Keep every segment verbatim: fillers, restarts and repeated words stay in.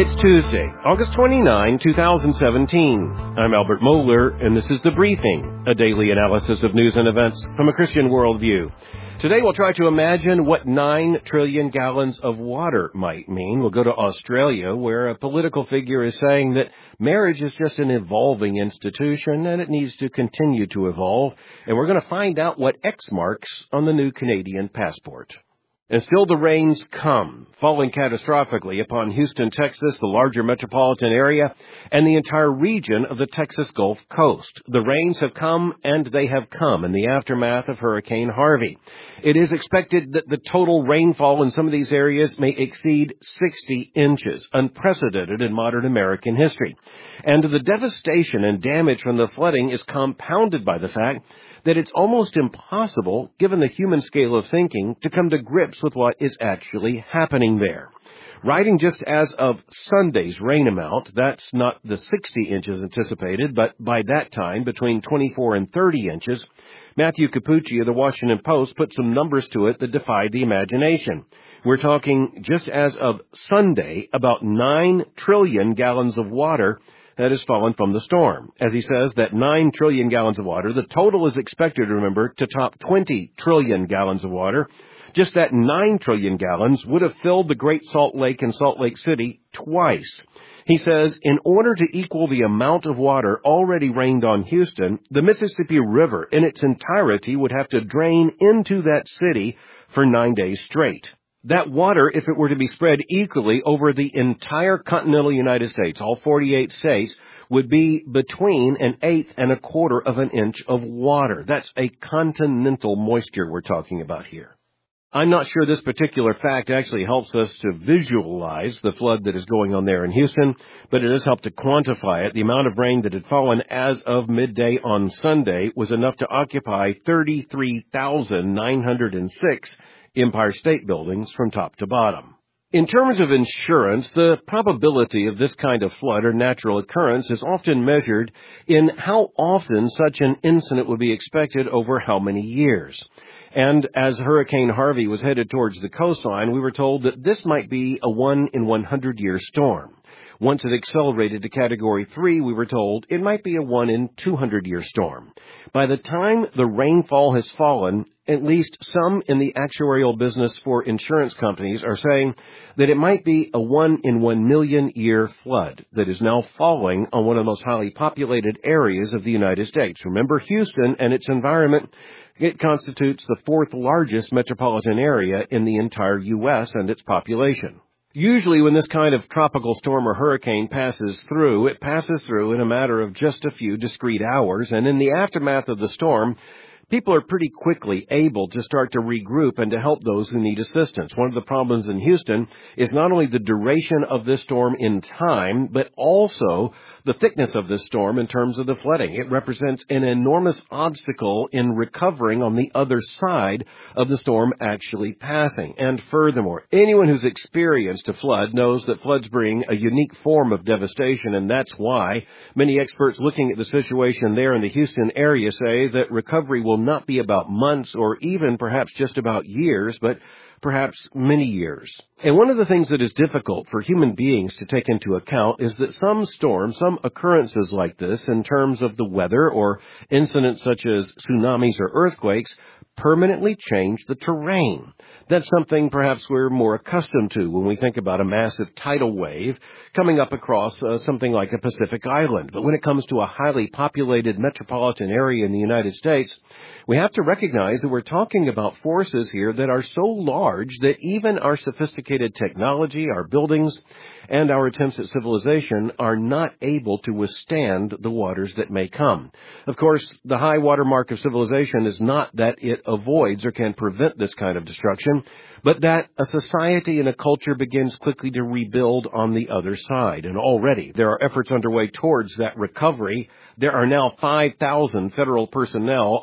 It's Tuesday, August twenty-ninth, twenty seventeen. I'm Albert Mohler, and this is The Briefing, a daily analysis of news and events from a Christian worldview. Today we'll try to imagine what nine trillion gallons of water might mean. We'll go to Australia, where a political figure is saying that marriage is just an evolving institution and it needs to continue to evolve. And we're going to find out what X marks on the new Canadian passport. And still the rains come, falling catastrophically upon Houston, Texas, the larger metropolitan area, and the entire region of the Texas Gulf Coast. The rains have come, and they have come in the aftermath of Hurricane Harvey. It is expected that the total rainfall in some of these areas may exceed sixty inches, unprecedented in modern American history. And the devastation and damage from the flooding is compounded by the fact that it's almost impossible, given the human scale of thinking, to come to grips with what is actually happening there. Writing just as of Sunday's rain amount, that's not the sixty inches anticipated, but by that time, between twenty-four and thirty inches, Matthew Capucci of the Washington Post put some numbers to it that defied the imagination. We're talking, just as of Sunday, about nine trillion gallons of water that has fallen from the storm. As he says, that nine trillion gallons of water, the total is expected, remember, to top twenty trillion gallons of water. Just that nine trillion gallons would have filled the Great Salt Lake in Salt Lake City twice. He says, in order to equal the amount of water already rained on Houston, the Mississippi River in its entirety would have to drain into that city for nine days straight. That water, if it were to be spread equally over the entire continental United States, all forty-eight states, would be between an eighth and a quarter of an inch of water. That's a continental moisture we're talking about here. I'm not sure this particular fact actually helps us to visualize the flood that is going on there in Houston, but it does help to quantify it. The amount of rain that had fallen as of midday on Sunday was enough to occupy thirty-three thousand nine hundred six Empire State Buildings from top to bottom. In terms of insurance, the probability of this kind of flood or natural occurrence is often measured in how often such an incident would be expected over how many years. And as Hurricane Harvey was headed towards the coastline, we were told that this might be a one in one hundred year storm. Once it accelerated to Category three, we were told it might be a one in two hundred year storm. By the time the rainfall has fallen, at least some in the actuarial business for insurance companies are saying that it might be a one in one million year flood that is now falling on one of the most highly populated areas of the United States. Remember, Houston and its environment, it constitutes the fourth largest metropolitan area in the entire U S and its population. Usually when this kind of tropical storm or hurricane passes through, it passes through in a matter of just a few discrete hours, and in the aftermath of the storm, people are pretty quickly able to start to regroup and to help those who need assistance. One of the problems in Houston is not only the duration of this storm in time, but also the thickness of this storm in terms of the flooding. It represents an enormous obstacle in recovering on the other side of the storm actually passing. And furthermore, anyone who's experienced a flood knows that floods bring a unique form of devastation, and that's why many experts looking at the situation there in the Houston area say that recovery will not be about months or even perhaps just about years, but perhaps many years. And one of the things that is difficult for human beings to take into account is that some storms, some occurrences like this in terms of the weather or incidents such as tsunamis or earthquakes permanently change the terrain. That's something perhaps we're more accustomed to when we think about a massive tidal wave coming up across uh, something like a Pacific island. But when it comes to a highly populated metropolitan area in the United States, we have to recognize that we're talking about forces here that are so large that even our sophisticated technology, our buildings, and our attempts at civilization are not able to withstand the waters that may come. Of course, the high water mark of civilization is not that it avoids or can prevent this kind of destruction, but that a society and a culture begins quickly to rebuild on the other side. And already there are efforts underway towards that recovery. There are now five thousand federal personnel either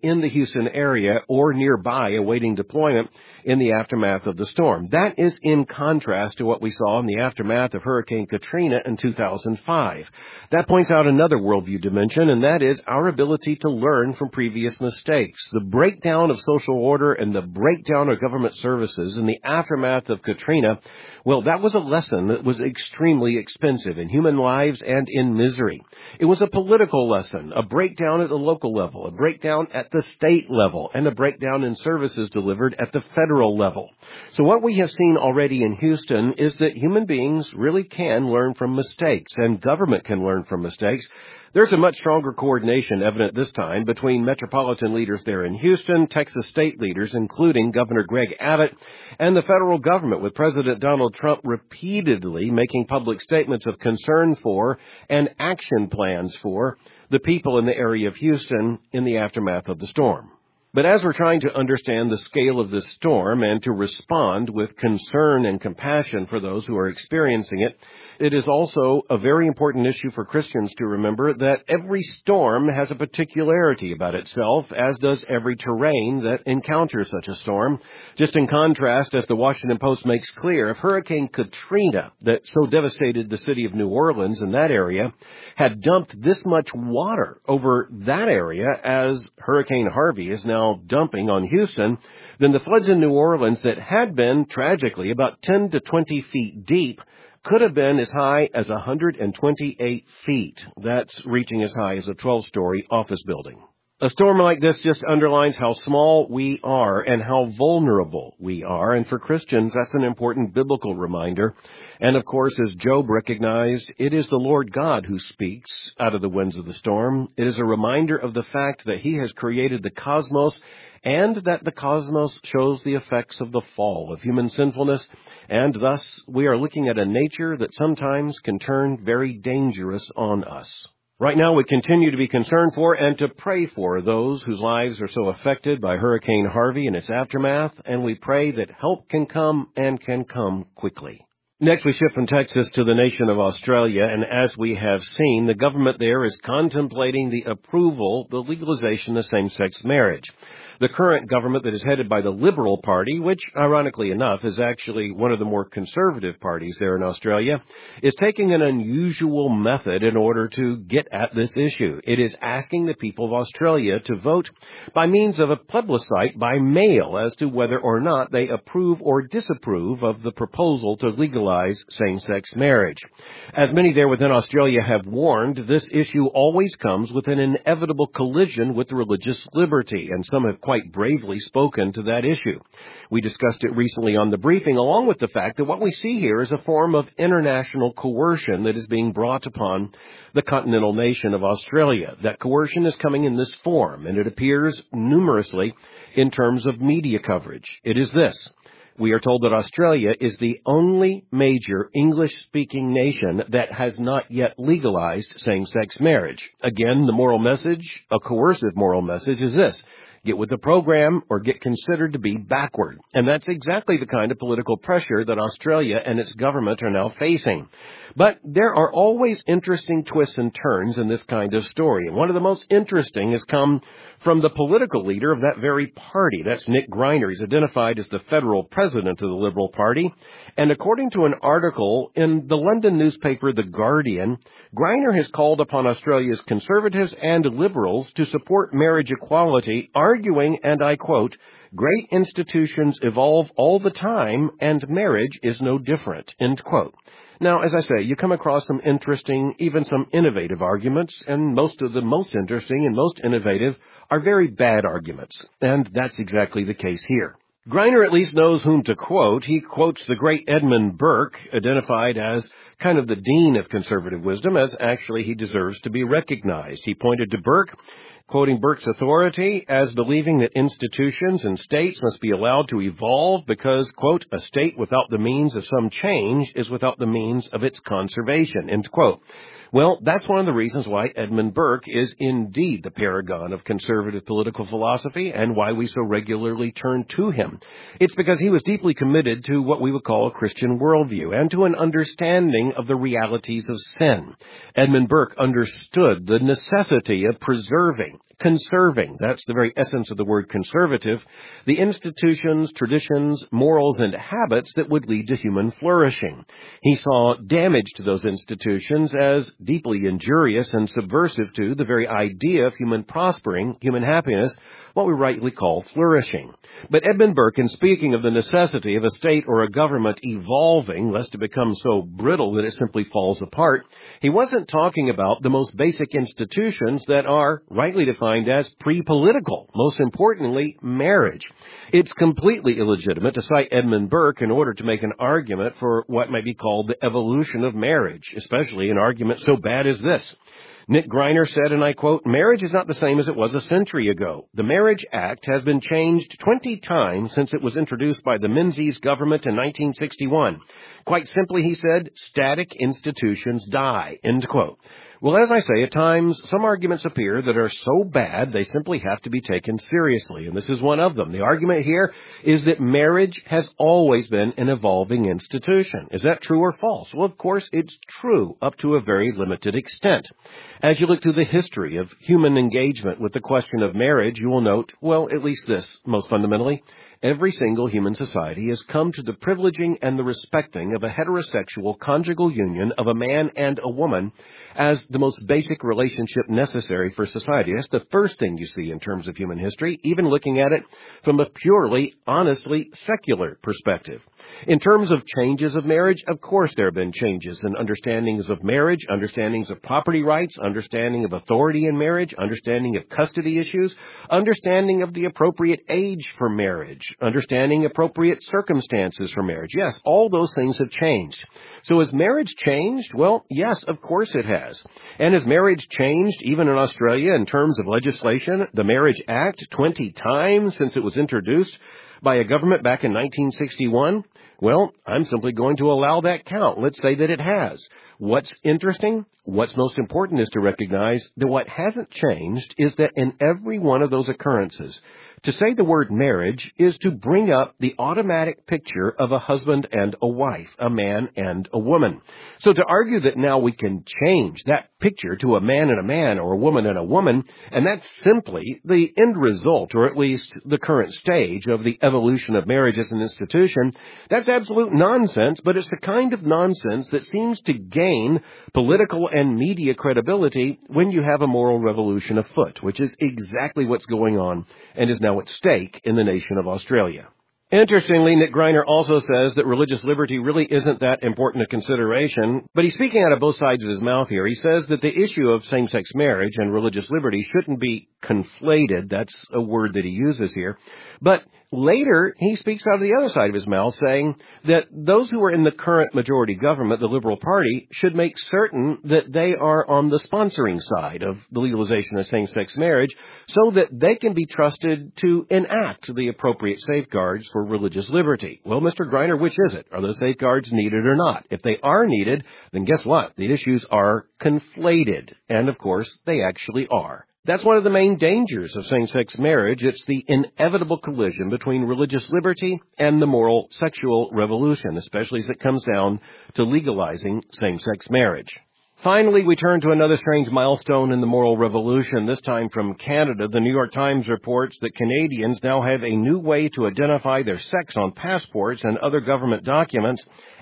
in the Houston area or nearby awaiting deployment in the aftermath of the storm. That is in contrast to what we saw in the aftermath of Hurricane Katrina in two thousand five. That points out another worldview dimension, and that is our ability to learn from previous mistakes. The breakdown of social order and the breakdown of government services in the aftermath of Katrina, well, that was a lesson that was extremely expensive in human lives and in misery. It was a political lesson, a breakdown at the local level, a breakdown at the state level, and a breakdown in services delivered at the federal level. So what we have seen already in Houston is that human beings really can learn from mistakes, and government can learn from mistakes. There's a much stronger coordination evident this time between metropolitan leaders there in Houston, Texas state leaders, including Governor Greg Abbott, and the federal government, with President Donald Trump repeatedly making public statements of concern for and action plans for the people in the area of Houston in the aftermath of the storm. But as we're trying to understand the scale of this storm and to respond with concern and compassion for those who are experiencing it, it is also a very important issue for Christians to remember that every storm has a particularity about itself, as does every terrain that encounters such a storm. Just in contrast, as the Washington Post makes clear, if Hurricane Katrina, that so devastated the city of New Orleans in that area, had dumped this much water over that area as Hurricane Harvey is now dumping on Houston, then the floods in New Orleans that had been, tragically, about ten to twenty feet deep could have been as high as one hundred twenty-eight feet. That's reaching as high as a twelve-story office building. A storm like this just underlines how small we are and how vulnerable we are. And for Christians, that's an important biblical reminder. And of course, as Job recognized, it is the Lord God who speaks out of the winds of the storm. It is a reminder of the fact that he has created the cosmos and that the cosmos shows the effects of the fall of human sinfulness. And thus, we are looking at a nature that sometimes can turn very dangerous on us. Right now, we continue to be concerned for and to pray for those whose lives are so affected by Hurricane Harvey and its aftermath, and we pray that help can come and can come quickly. Next, we shift from Texas to the nation of Australia, and as we have seen, the government there is contemplating the approval, the legalization of same-sex marriage. The current government that is headed by the Liberal Party, which, ironically enough, is actually one of the more conservative parties there in Australia, is taking an unusual method in order to get at this issue. It is asking the people of Australia to vote by means of a plebiscite by mail as to whether or not they approve or disapprove of the proposal to legalize same-sex marriage. As many there within Australia have warned, this issue always comes with an inevitable collision with religious liberty, and some have quite bravely spoken to that issue. We discussed it recently on the briefing, along with the fact that what we see here is a form of international coercion that is being brought upon the continental nation of Australia. That coercion is coming in this form, and it appears numerously in terms of media coverage. It is this. We are told that Australia is the only major English-speaking nation that has not yet legalized same-sex marriage. Again, the moral message, a coercive moral message, is this. Get with the program or get considered to be backward. And that's exactly the kind of political pressure that Australia and its government are now facing. But there are always interesting twists and turns in this kind of story. And one of the most interesting has come from the political leader of that very party. That's Nick Greiner. He's identified as the federal president of the Liberal Party. And according to an article in the London newspaper The Guardian, Greiner has called upon Australia's conservatives and liberals to support marriage equality, arguing, and I quote, "Great institutions evolve all the time, and marriage is no different," end quote. Now, as I say, you come across some interesting, even some innovative arguments, and most of the most interesting and most innovative are very bad arguments, and that's exactly the case here. Greiner at least knows whom to quote. He quotes the great Edmund Burke, identified as kind of the dean of conservative wisdom, as actually he deserves to be recognized. He pointed to Burke, quoting Burke's authority as believing that institutions and states must be allowed to evolve because, quote, "a state without the means of some change is without the means of its conservation," end quote. Well, that's one of the reasons why Edmund Burke is indeed the paragon of conservative political philosophy and why we so regularly turn to him. It's because he was deeply committed to what we would call a Christian worldview and to an understanding of the realities of sin. Edmund Burke understood the necessity of preserving preserving, conserving, that's the very essence of the word conservative, the institutions, traditions, morals, and habits that would lead to human flourishing. He saw damage to those institutions as deeply injurious and subversive to the very idea of human prospering, human happiness, what we rightly call flourishing. But Edmund Burke, in speaking of the necessity of a state or a government evolving, lest it become so brittle that it simply falls apart, he wasn't talking about the most basic institutions that are rightly defined as pre-political, most importantly, marriage. It's completely illegitimate to cite Edmund Burke in order to make an argument for what might be called the evolution of marriage, especially an argument so bad as this. Nick Greiner said, and I quote, "Marriage is not the same as it was a century ago. The Marriage Act has been changed twenty times since it was introduced by the Menzies government in nineteen sixty-one. Quite simply, he said, static institutions die," end quote. Well, as I say, at times, some arguments appear that are so bad they simply have to be taken seriously, and this is one of them. The argument here is that marriage has always been an evolving institution. Is that true or false? Well, of course, it's true up to a very limited extent. As you look through the history of human engagement with the question of marriage, you will note, well, at least this, most fundamentally, every single human society has come to the privileging and the respecting of a heterosexual conjugal union of a man and a woman as the most basic relationship necessary for society. That's the first thing you see in terms of human history, even looking at it from a purely, honestly secular perspective. In terms of changes of marriage, of course there have been changes in understandings of marriage, understandings of property rights, understanding of authority in marriage, understanding of custody issues, understanding of the appropriate age for marriage, understanding appropriate circumstances for marriage. Yes, all those things have changed. So has marriage changed? Well, yes, of course it has. And has marriage changed even in Australia in terms of legislation? The Marriage Act, twenty times since it was introduced by a government back in nineteen sixty-one? Well, I'm simply going to allow that count. Let's say that it has. What's interesting, what's most important is to recognize that what hasn't changed is that in every one of those occurrences, to say the word marriage is to bring up the automatic picture of a husband and a wife, a man and a woman. So to argue that now we can change that picture to a man and a man or a woman and a woman, and that's simply the end result, or at least the current stage of the evolution of marriage as an institution, that's absolute nonsense, but it's the kind of nonsense that seems to gain political and media credibility when you have a moral revolution afoot, which is exactly what's going on and is now at stake in the nation of Australia. Interestingly, Nick Greiner also says that religious liberty really isn't that important a consideration, but he's speaking out of both sides of his mouth here. He says that the issue of same-sex marriage and religious liberty shouldn't be conflated. That's a word that he uses here. But later, he speaks out of the other side of his mouth, saying that those who are in the current majority government, the Liberal Party, should make certain that they are on the sponsoring side of the legalization of same-sex marriage so that they can be trusted to enact the appropriate safeguards for religious liberty. Well, Mister Greiner, which is it? Are those safeguards needed or not? If they are needed, then guess what? The issues are conflated. And, of course, they actually are. That's one of the main dangers of same-sex marriage. It's the inevitable collision between religious liberty and the moral sexual revolution, especially as it comes down to legalizing same-sex marriage. Finally, we turn to another strange milestone in the moral revolution, this time from Canada. The New York Times reports that Canadians now have a new way to identify their sex on passports and other government documents.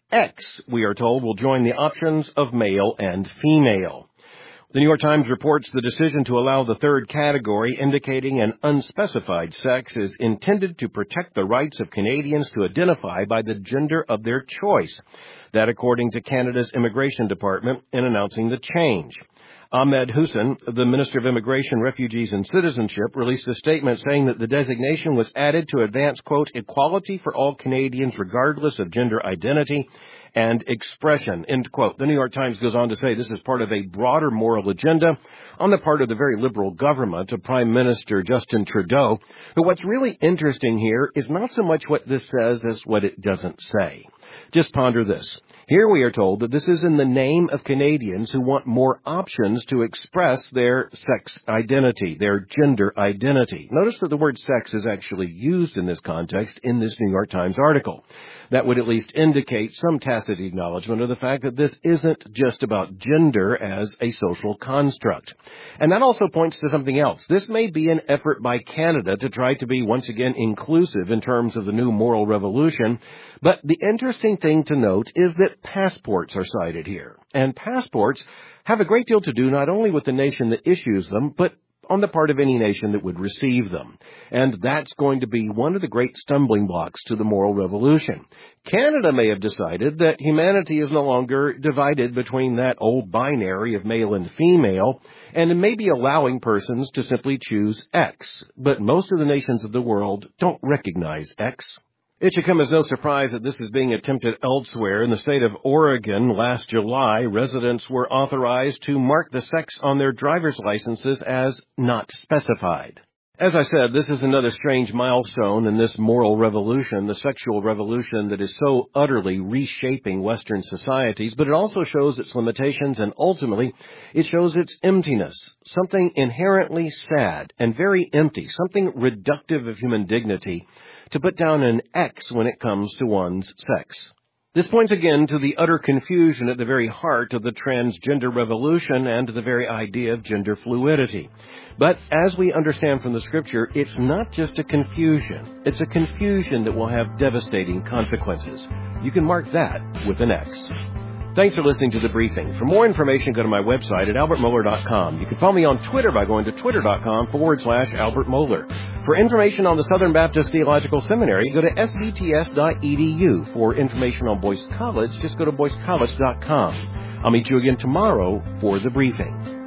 X, we are told, will join the options of male and female. The New York Times reports the decision to allow the third category, indicating an unspecified sex, is intended to protect the rights of Canadians to identify by the gender of their choice. That according to Canada's Immigration Department in announcing the change. Ahmed Hussein, the Minister of Immigration, Refugees and Citizenship, released a statement saying that the designation was added to advance, quote, equality for all Canadians regardless of gender identity and expression, end quote. The New York Times goes on to say this is part of a broader moral agenda on the part of the very liberal government of Prime Minister Justin Trudeau. But what's really interesting here is not so much what this says as what it doesn't say. Just ponder this. Here we are told that this is in the name of Canadians who want more options to express their sex identity, their gender identity. Notice that the word sex is actually used in this context in this New York Times article. That would at least indicate some tacit tacit acknowledgement of the fact that this isn't just about gender as a social construct. And that also points to something else. This may be an effort by Canada to try to be once again inclusive in terms of the new moral revolution. But the interesting thing to note is that passports are cited here. And passports have a great deal to do not only with the nation that issues them, but on the part of any nation that would receive them. And that's going to be one of the great stumbling blocks to the moral revolution. Canada may have decided that humanity is no longer divided between that old binary of male and female, and it may be allowing persons to simply choose X. But most of the nations of the world don't recognize X. It should come as no surprise that this is being attempted elsewhere. In the state of Oregon, last July, residents were authorized to mark the sex on their driver's licenses as not specified. As I said, this is another strange milestone in this moral revolution, the sexual revolution that is so utterly reshaping Western societies, but it also shows its limitations, and ultimately, it shows its emptiness, something inherently sad and very empty, something reductive of human dignity, to put down an X when it comes to one's sex. This points again to the utter confusion at the very heart of the transgender revolution and to the very idea of gender fluidity. But as we understand from the Scripture, it's not just a confusion. It's a confusion that will have devastating consequences. You can mark that with an X. Thanks for listening to The Briefing. For more information, go to my website at albert mohler dot com. You can follow me on Twitter by going to twitter.com forward slash Albert Mohler. For information on the Southern Baptist Theological Seminary, go to s b t s dot e d u. For information on Boyce College, just go to boyce college dot com. I'll meet you again tomorrow for The Briefing.